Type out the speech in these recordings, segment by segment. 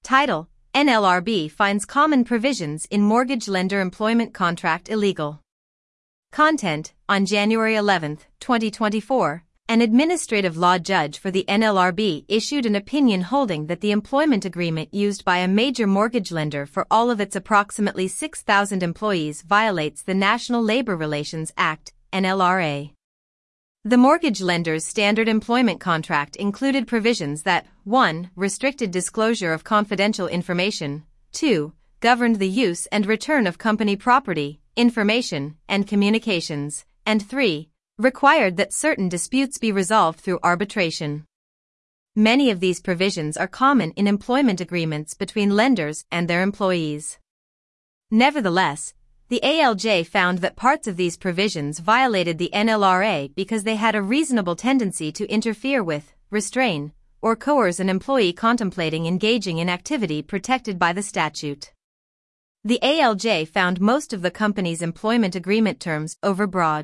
Title: NLRB finds common provisions in mortgage lender employment contract illegal. Content: on January 11, 2024, an administrative law judge for the NLRB issued an opinion holding that the employment agreement used by a major mortgage lender for all of its approximately 6,000 employees violates the National Labor Relations Act, NLRA. The mortgage lender's standard employment contract included provisions that 1. Restricted disclosure of confidential information, 2. Governed the use and return of company property, information, and communications, and 3. Required that certain disputes be resolved through arbitration. Many of these provisions are common in employment agreements between lenders and their employees. Nevertheless, the ALJ found that parts of these provisions violated the NLRA because they had a reasonable tendency to interfere with, restrain, or coerce an employee contemplating engaging in activity protected by the statute. The ALJ found most of the company's employment agreement terms overbroad.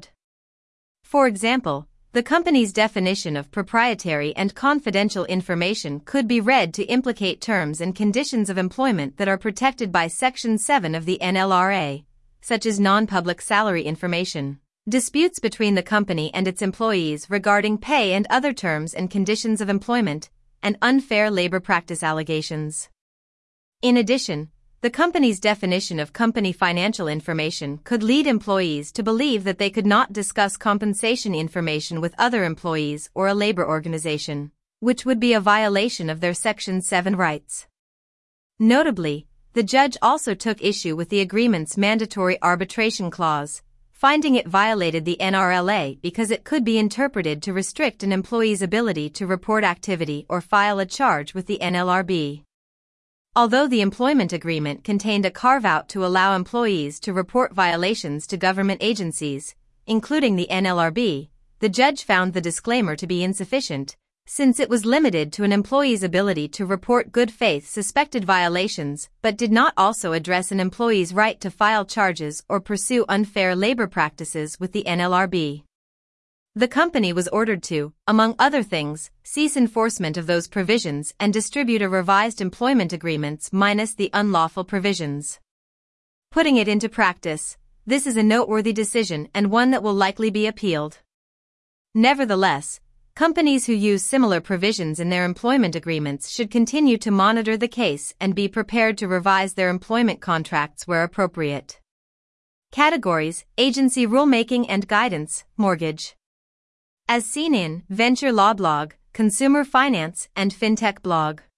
For example, the company's definition of proprietary and confidential information could be read to implicate terms and conditions of employment that are protected by Section 7 of the NLRA, such as non-public salary information, disputes between the company and its employees regarding pay and other terms and conditions of employment, and unfair labor practice allegations. In addition, the company's definition of company financial information could lead employees to believe that they could not discuss compensation information with other employees or a labor organization, which would be a violation of their Section 7 rights. Notably, the judge also took issue with the agreement's mandatory arbitration clause, finding it violated the NRLA because it could be interpreted to restrict an employee's ability to report activity or file a charge with the NLRB. Although the employment agreement contained a carve-out to allow employees to report violations to government agencies, including the NLRB, the judge found the disclaimer to be insufficient, since it was limited to an employee's ability to report good faith suspected violations but did not also address an employee's right to file charges or pursue unfair labor practices with the NLRB. The company was ordered to, among other things, cease enforcement of those provisions and distribute a revised employment agreements minus the unlawful provisions. Putting it into practice, this is a noteworthy decision and one that will likely be appealed. Nevertheless, companies who use similar provisions in their employment agreements should continue to monitor the case and be prepared to revise their employment contracts where appropriate. Categories: Agency Rulemaking and Guidance, Mortgage. As seen in Venture Law Blog, Consumer Finance, and FinTech Blog.